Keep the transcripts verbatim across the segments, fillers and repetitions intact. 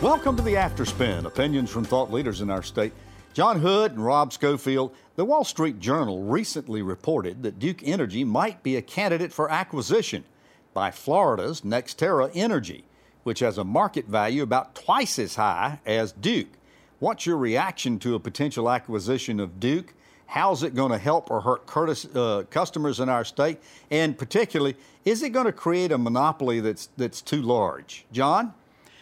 Welcome to the Afterspin, opinions from thought leaders in our state. John Hood and Rob Schofield. The Wall Street Journal recently reported that Duke Energy might be a candidate for acquisition by Florida's NextEra Energy, which has a market value about twice as high as Duke. What's your reaction to a potential acquisition of Duke? How's it going to help or hurt Curtis, uh, customers in our state? And particularly, is it going to create a monopoly that's that's too large? John?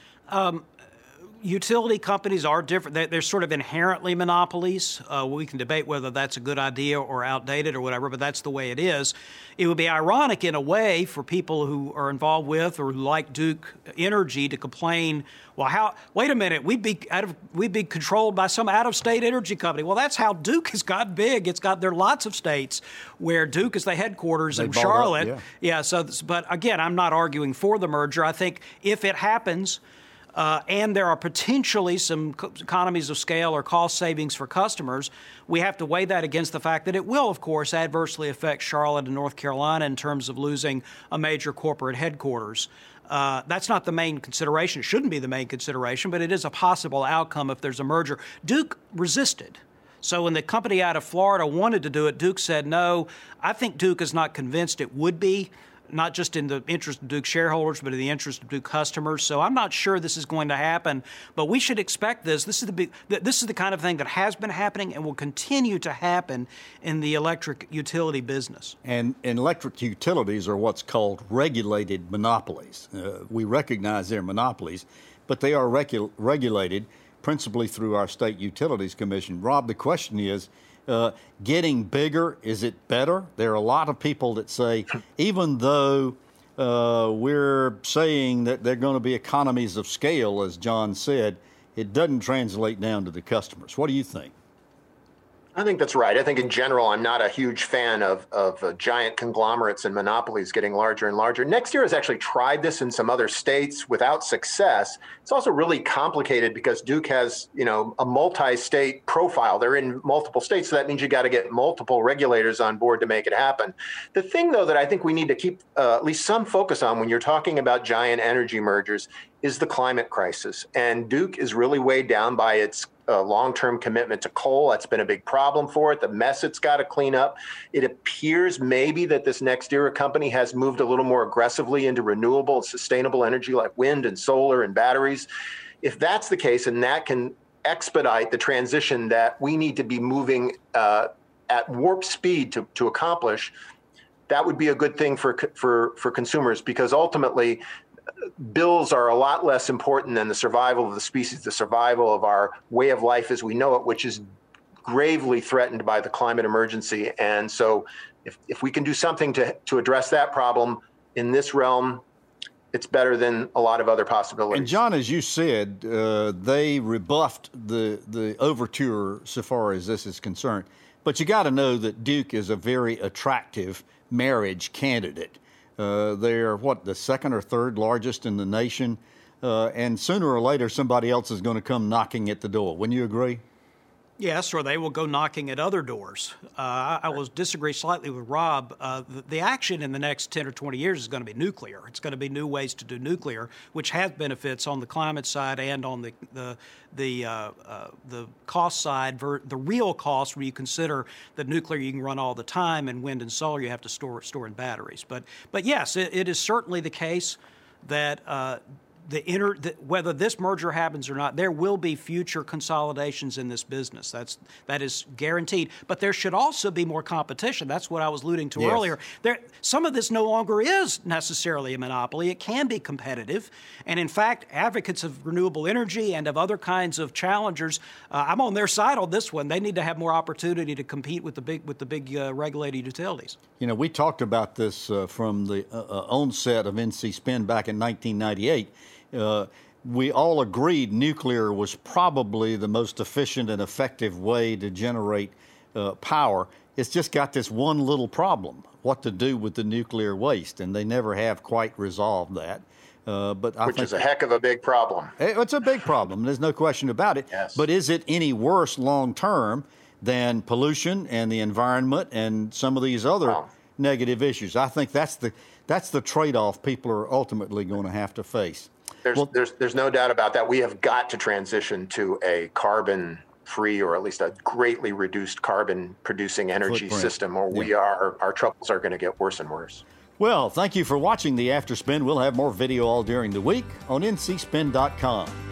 Um, utility companies are different. They're, they're sort of inherently monopolies. Uh, we can debate whether that's a good idea or outdated or whatever, but that's the way it is. It would be ironic in a way for people who are involved with or who like Duke Energy to complain, well, how, wait a minute, we'd be out of, we'd be controlled by some out-of-state energy company. Well, that's how Duke has got big. It's got, there are lots of states where Duke is the headquarters They in bought Charlotte. up, yeah. yeah, so, but again, I'm not arguing for the merger. I think if it happens, Uh, and there are potentially some co- economies of scale or cost savings for customers, we have to weigh that against the fact that it will, of course, adversely affect Charlotte and North Carolina in terms of losing a major corporate headquarters. Uh, that's not the main consideration. It shouldn't be the main consideration, but it is a possible outcome if there's a merger. Duke resisted. So when the company out of Florida wanted to do it, Duke said no. I think Duke is not convinced it would be, not just in the interest of Duke shareholders, but in the interest of Duke customers. So I'm not sure this is going to happen, but we should expect this. This is the big, this is the kind of thing that has been happening and will continue to happen in the electric utility business. And, and electric utilities are what's called regulated monopolies. Uh, we recognize they're monopolies, but they are regu- regulated principally through our State Utilities Commission. Rob, the question is, Uh, getting bigger, is it better? There are a lot of people that say, even though uh, we're saying that there are going to be economies of scale, as John said, it doesn't translate down to the customers. What do you think? I think that's right. I think in general, I'm not a huge fan of, of uh, giant conglomerates and monopolies getting larger and larger. NextEra has actually tried this in some other states without success. It's also really complicated because Duke has, you know, a multi-state profile. They're in multiple states, so that means you got to get multiple regulators on board to make it happen. The thing, though, that I think we need to keep uh, at least some focus on when you're talking about giant energy mergers is the climate crisis. And Duke is really weighed down by its uh, long-term commitment to coal. That's been a big problem for it, the mess it's got to clean up. It appears maybe that this NextEra company has moved a little more aggressively into renewable and sustainable energy like wind and solar and batteries. If that's the case, and that can expedite the transition that we need to be moving uh, at warp speed to, to accomplish, that would be a good thing for, for, for consumers, because ultimately bills are a lot less important than the survival of the species, the survival of our way of life as we know it, which is gravely threatened by the climate emergency. And so if, if we can do something to, to address that problem in this realm, it's better than a lot of other possibilities. And John, as you said, uh, they rebuffed the, the overture so far as this is concerned. But you got to know that Duke is a very attractive marriage candidate. Uh, they're, what, the second or third largest in the nation. Uh, and sooner or later, somebody else is going to come knocking at the door. Wouldn't you agree? Yes, or they will go knocking at other doors. Uh, I, I will disagree slightly with Rob. Uh, the, the action in the next ten or twenty years is going to be nuclear. It's going to be new ways to do nuclear, which has benefits on the climate side and on the the the uh, uh, the cost side. Ver, the real cost, where you consider that nuclear you can run all the time, and wind and solar you have to store store in batteries. But but yes, it, it is certainly the case that. Uh, The inter, the, whether this merger happens or not, there will be future consolidations in this business. That's that is guaranteed. But there should also be more competition. That's what I was alluding to yes. earlier. There, some of this no longer is necessarily a monopoly. It can be competitive. And in fact, advocates of renewable energy and of other kinds of challengers, uh, I'm on their side on this one. They need to have more opportunity to compete with the big with the big uh, regulated utilities. You know, we talked about this uh, from the uh, uh, onset of N C Spin back in nineteen ninety-eight. Uh, we all agreed nuclear was probably the most efficient and effective way to generate uh, power. It's just got this one little problem, what to do with the nuclear waste, and they never have quite resolved that. Uh, but I Which think is a heck of a big problem. It's a big problem. There's no question about it. Yes. But is it any worse long term than pollution and the environment and some of these other Wow. negative issues? I think that's the that's the trade-off people are ultimately going to have to face. There's, well, there's, there's no doubt about that. We have got to transition to a carbon-free, or at least a greatly reduced carbon-producing energy footprint. system, or yeah. we are our troubles are going to get worse and worse. Well, thank you for watching the After Spin. We'll have more video all during the week on N C spin dot com.